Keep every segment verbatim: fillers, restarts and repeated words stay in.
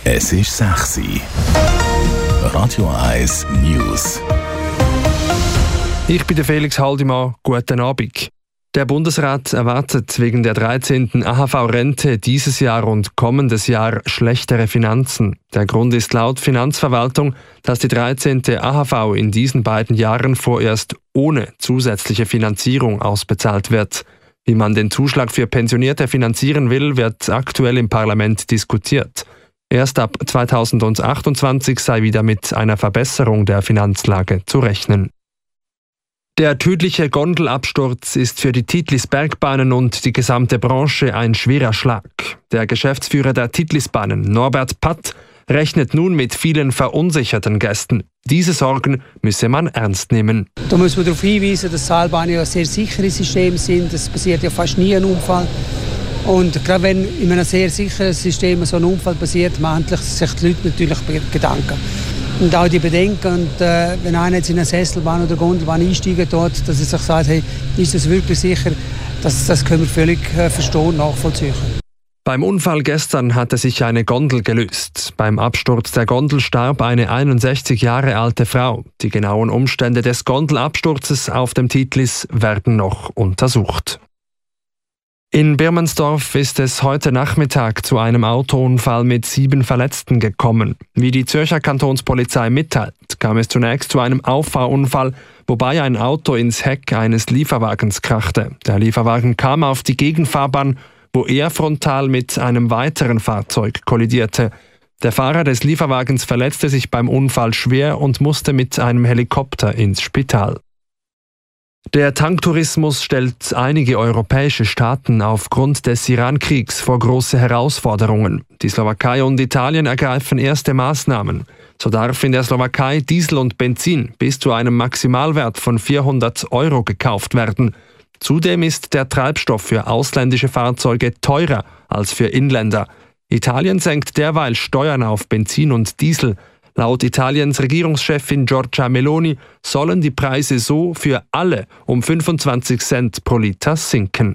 Es ist sechs Uhr. Radio eins News. Ich bin der Felix Haldimann. Guten Abend. Der Bundesrat erwartet wegen der dreizehnten A H V-Rente dieses Jahr und kommendes Jahr schlechtere Finanzen. Der Grund ist laut Finanzverwaltung, dass die dreizehnte A H V in diesen beiden Jahren vorerst ohne zusätzliche Finanzierung ausbezahlt wird. Wie man den Zuschlag für Pensionierte finanzieren will, wird aktuell im Parlament diskutiert. Erst ab zweitausendachtundzwanzig sei wieder mit einer Verbesserung der Finanzlage zu rechnen. Der tödliche Gondelabsturz ist für die Titlis Bergbahnen und die gesamte Branche ein schwerer Schlag. Der Geschäftsführer der Titlisbahnen, Norbert Patt, rechnet nun mit vielen verunsicherten Gästen. Diese Sorgen müsse man ernst nehmen. Da muss man darauf hinweisen, dass Seilbahnen ja sehr sichere Systeme sind. Es passiert ja fast nie ein Unfall. Und gerade wenn in einem sehr sicheren System so ein Unfall passiert, machen sich die Leute natürlich Gedanken. Und auch die Bedenken, und, äh, wenn einer jetzt in eine Sesselbahn oder Gondelbahn einsteigen dort, dass er sich sagt, hey, ist das wirklich sicher? Das, das können wir völlig äh, verstehen und nachvollziehen. Beim Unfall gestern hatte sich eine Gondel gelöst. Beim Absturz der Gondel starb eine einundsechzig Jahre alte Frau. Die genauen Umstände des Gondelabsturzes auf dem Titlis werden noch untersucht. In Birmensdorf ist es heute Nachmittag zu einem Autounfall mit sieben Verletzten gekommen. Wie die Zürcher Kantonspolizei mitteilt, kam es zunächst zu einem Auffahrunfall, wobei ein Auto ins Heck eines Lieferwagens krachte. Der Lieferwagen kam auf die Gegenfahrbahn, wo er frontal mit einem weiteren Fahrzeug kollidierte. Der Fahrer des Lieferwagens verletzte sich beim Unfall schwer und musste mit einem Helikopter ins Spital. Der Tanktourismus stellt einige europäische Staaten aufgrund des Iran-Kriegs vor große Herausforderungen. Die Slowakei und Italien ergreifen erste Maßnahmen. So darf in der Slowakei Diesel und Benzin bis zu einem Maximalwert von vierhundert Euro gekauft werden. Zudem ist der Treibstoff für ausländische Fahrzeuge teurer als für Inländer. Italien senkt derweil Steuern auf Benzin und Diesel. Laut Italiens Regierungschefin Giorgia Meloni sollen die Preise so für alle um fünfundzwanzig Cent pro Liter sinken.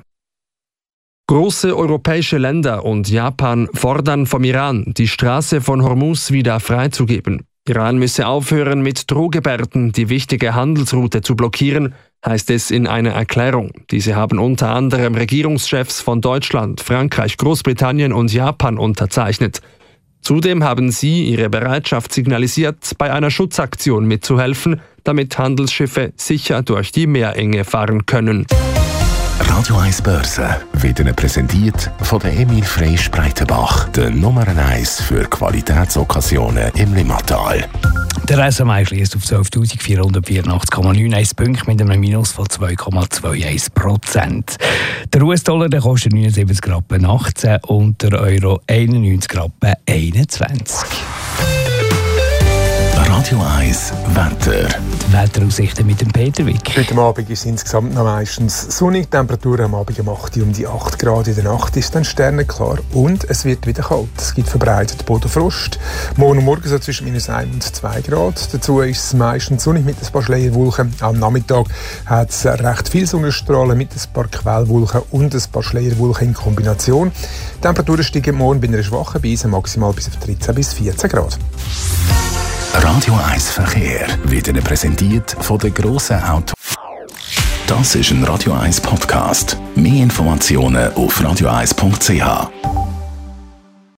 Große europäische Länder und Japan fordern vom Iran, die Straße von Hormuz wieder freizugeben. Iran müsse aufhören, mit Drohgebärden die wichtige Handelsroute zu blockieren, heißt es in einer Erklärung. Diese haben unter anderem Regierungschefs von Deutschland, Frankreich, Großbritannien und Japan unterzeichnet. Zudem haben sie ihre Bereitschaft signalisiert, bei einer Schutzaktion mitzuhelfen, damit Handelsschiffe sicher durch die Meerenge fahren können. Radio eins Börse wird Ihnen präsentiert von der Emil Freysch Breitenbach, der Nummer eins für Qualitätsokkasionen im Limmatal. Der S M I schließt auf zwölftausendvierhundertvierundachtzig Komma neunundneunzig Punkte mit einem Minus von zwei Komma einundzwanzig Prozent. Der U S-Dollar der kostet neunundsiebzig Rappen achtzehn und der Euro einundneunzig Rappen einundzwanzig. Radio eins Wetter. Die Wetteraussichten mit dem Peter Wick. Heute Abend ist es insgesamt noch meistens sonnig. Die Temperatur am Abend um acht Uhr um die acht Grad. In der Nacht ist dann sternenklar und es wird wieder kalt. Es gibt verbreitet Bodenfrost. Morgen und morgen so zwischen minus eins und zwei Grad. Dazu ist es meistens sonnig mit ein paar Schleierwolken. Am Nachmittag hat es recht viel Sonnenstrahlen mit ein paar Quellwolken und ein paar Schleierwolken in Kombination. Die Temperaturen steigen morgen bei einer schwachen Brise maximal bis auf dreizehn bis vierzehn Grad. Radio eins Verkehr wird Ihnen präsentiert von der grossen Auto. Das ist ein Radio eins Podcast. Mehr Informationen auf radio eins punkt c h.